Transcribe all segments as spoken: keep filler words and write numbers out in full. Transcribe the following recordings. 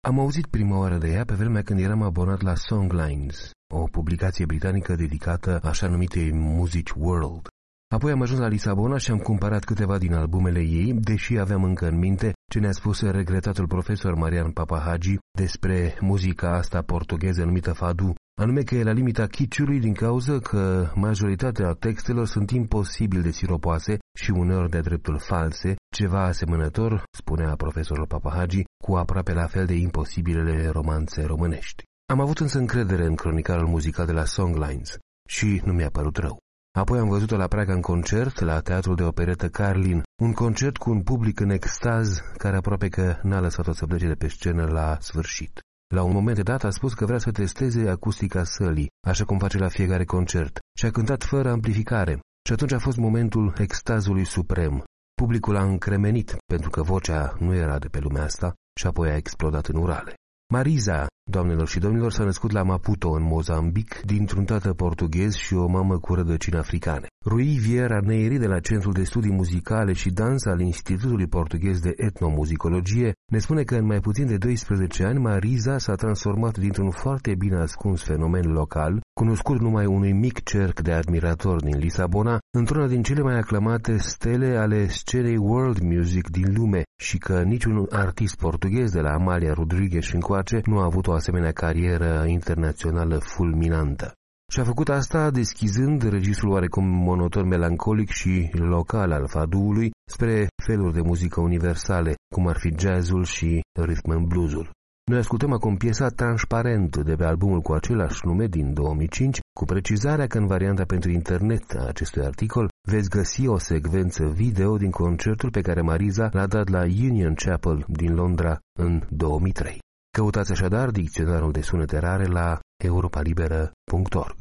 Am auzit prima oară de ea pe vremea când eram abonat la Songlines, o publicație britanică dedicată așa numitei muzici world. Apoi am ajuns la Lisabona și am cumpărat câteva din albumele ei, deși aveam încă în minte ce ne-a spus regretatul profesor Marian Papahagi despre muzica asta portugheză numită fado, anume că e la limita kiciului din cauza că majoritatea textelor sunt imposibil de siropoase și uneori de dreptul false, ceva asemănător, spunea profesorul Papahagi, cu aproape la fel de imposibilele romanțe românești. Am avut însă încredere în cronicarul muzical de la Songlines și nu mi-a părut rău. Apoi am văzut-o la Praga în concert, la Teatrul de Operetă Karlin, un concert cu un public în extaz care aproape că n-a lăsat-o să plece de pe scenă la sfârșit. La un moment dat a spus că vrea să testeze acustica sălii, așa cum face la fiecare concert, și a cântat fără amplificare. Și atunci a fost momentul extazului suprem. Publicul a încremenit, pentru că vocea nu era de pe lumea asta, și apoi a explodat în urale. Marisa, doamnelor și domnilor, s-a născut la Maputo, în Mozambic, dintr-un tată portughez și o mamă cu rădăcini africane. Rui Vieira Neyri, de la Centrul de Studii Muzicale și Dans al Institutului Portughez de Etnomuzicologie, ne spune că în mai puțin de doisprezece ani Marisa s-a transformat dintr-un foarte bine ascuns fenomen local, cunoscut numai unui mic cerc de admiratori din Lisabona, într-una din cele mai aclamate stele ale scenei world music din lume și că niciun artist portughez de la Amalia Rodrigues încoace nu a avut o asemenea carieră internațională fulminantă. Și a făcut asta deschizând registrul oarecum monoton melancolic și local al fadoului spre feluri de muzică universale, cum ar fi jazzul și rhythm and bluesul. Noi ascultăm acum piesa Transparent de pe albumul cu același nume din două mii cinci, cu precizarea că în varianta pentru internet a acestui articol veți găsi o secvență video din concertul pe care Marisa l-a dat la Union Chapel din Londra în două mii trei. Căutați așadar dicționarul de sunete rare la europa liberă punct org.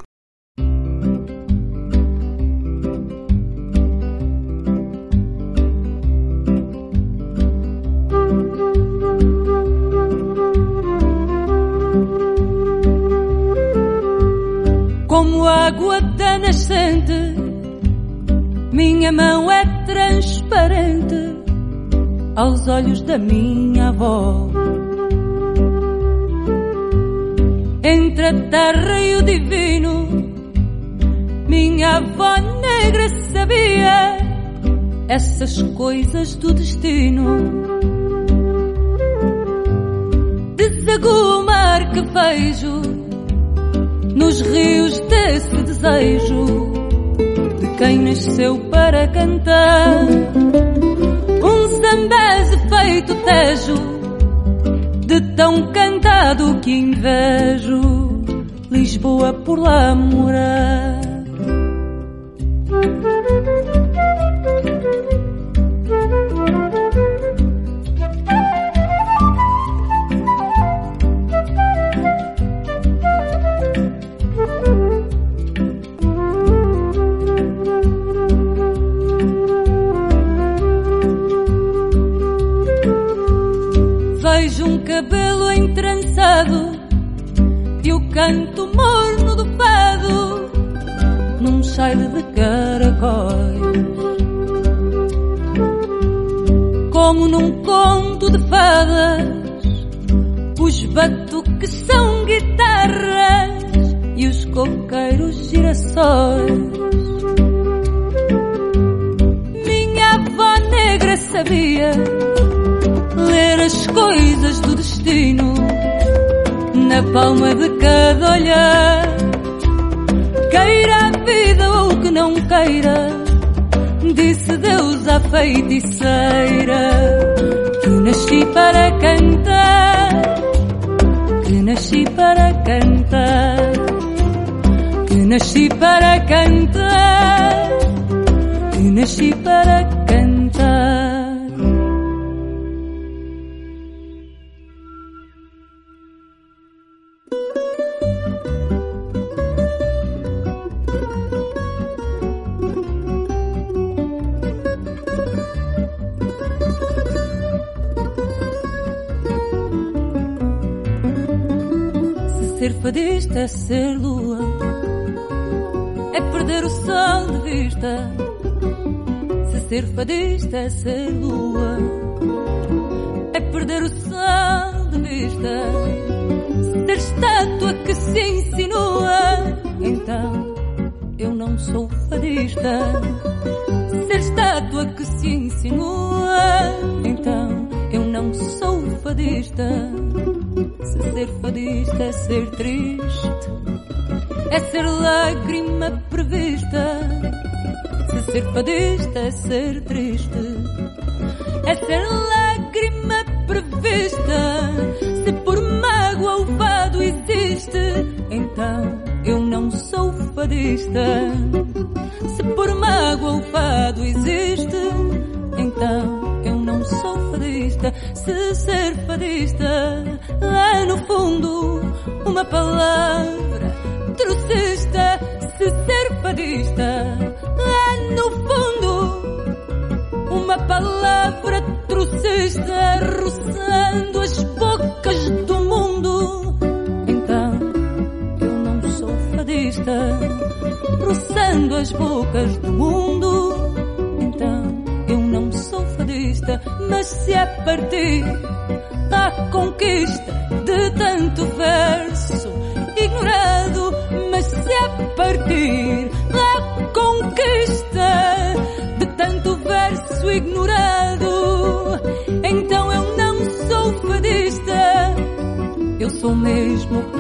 Como água da nascente, minha mão é transparente aos olhos da minha avó. Entre a terra e o divino, minha avó negra sabia essas coisas do destino. Desagua o mar que vejo nos rios desse desejo de quem nasceu para cantar. Um zambeze feito tejo, de tão cantado que invejo Lisboa por lá morar. Vejo um cabelo entrançado e o canto morno do fado num cheiro de caracóis. Como num conto de fadas, os batuques são guitarras e os coqueiros girassóis. Minha avó negra sabia ler as coisas do destino na palma de cada olhar. Queira a vida ou que não queira, disse Deus à feiticeira, que nasci para cantar, que nasci para cantar, que nasci para cantar, que nasci para cantar. Ser fadista é ser lua, é perder o sol de vista. Se ser fadista é ser lua, é perder o sol de vista. Ser estátua que se insinua, então eu não sou fadista. Ser estátua que se insinua, então eu não sou fadista. Se ser fadista é ser triste, é ser lágrima prevista. Se ser fadista é ser triste, é ser lágrima prevista. Se por mágoa o fado existe, então eu não sou fadista. Se por mágoa o fado existe, então eu não sou fadista. Se ser fadista é no fundo uma palavra trocista. Se ser fadista é no fundo uma palavra trocista, roçando as bocas do mundo, então eu não sou fadista. Roçando as bocas do mundo, então eu não sou fadista. Mas se a partir da conquista de tanto verso ignorado, mas se a partir da conquista de tanto verso ignorado, então eu não sou fadista. Eu sou mesmo